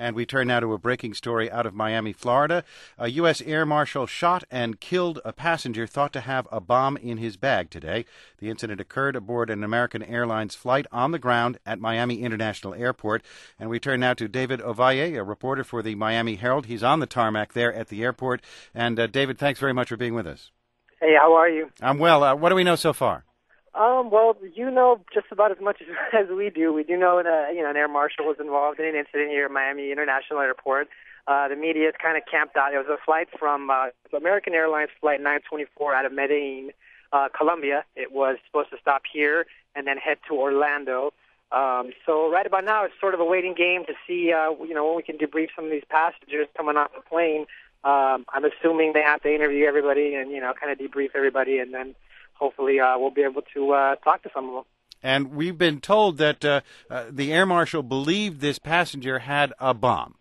And we turn now to a breaking story out of Miami, Florida. A U.S. Air Marshal shot and killed a passenger thought to have a bomb in his bag today. The incident occurred aboard an American Airlines flight on the ground at Miami International Airport. And we turn now to David Ovalle, a reporter for the Miami Herald. He's on the tarmac there at the airport. And David, thanks very much for being with us. Hey, how are you? I'm well. What do we know so far? Well, you know just about as much as we do. We do know that an air marshal was involved in an incident here at Miami International Airport. The media is kind of camped out. It was a flight from American Airlines Flight 924 out of Medellin, Colombia. It was supposed to stop here and then head to Orlando. So right about now, it's sort of a waiting game to see, when we can debrief some of these passengers coming off the plane. I'm assuming they have to interview everybody and, kind of debrief everybody, and then hopefully we'll be able to talk to some of them. And we've been told that the air marshal believed this passenger had a bomb.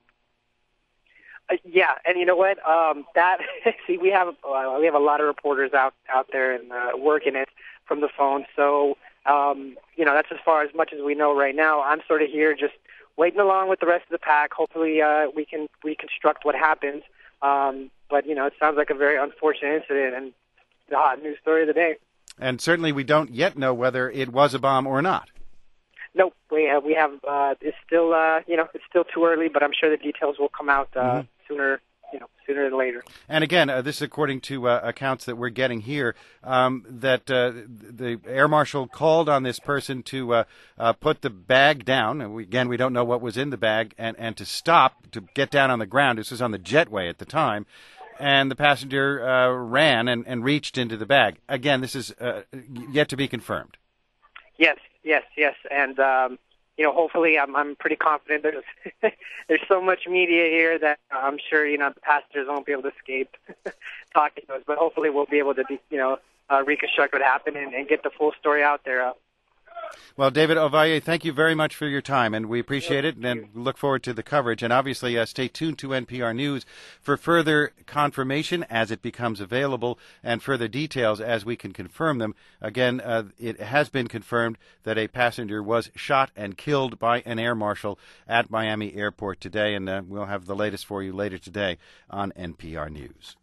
Yeah, and you know what? We have a lot of reporters out there and working it from the phone. So that's as far as much as we know right now. I'm sort of here just waiting along with the rest of the pack. Hopefully we can reconstruct what happens. But it sounds like a very unfortunate incident and the hot news story of the day. And certainly we don't yet know whether it was a bomb or not. No, we have. It's still, it's still too early, but I'm sure the details will come out sooner than later. And again, this is according to accounts that we're getting here, that the air marshal called on this person to put the bag down. And we don't know what was in the bag, and to stop, to get down on the ground. This was on the jetway at the time. And the passenger ran and reached into the bag. Again, this is yet to be confirmed. Yes. And, hopefully I'm pretty confident. There's so much media here that I'm sure, the passengers won't be able to escape talking to us. But hopefully we'll be able to, reconstruct what happened and get the full story out there. Well, David Ovalle, thank you very much for your time, and we appreciate it and look forward to the coverage. And obviously, stay tuned to NPR News for further confirmation as it becomes available and further details as we can confirm them. Again, it has been confirmed that a passenger was shot and killed by an air marshal at Miami Airport today, and we'll have the latest for you later today on NPR News.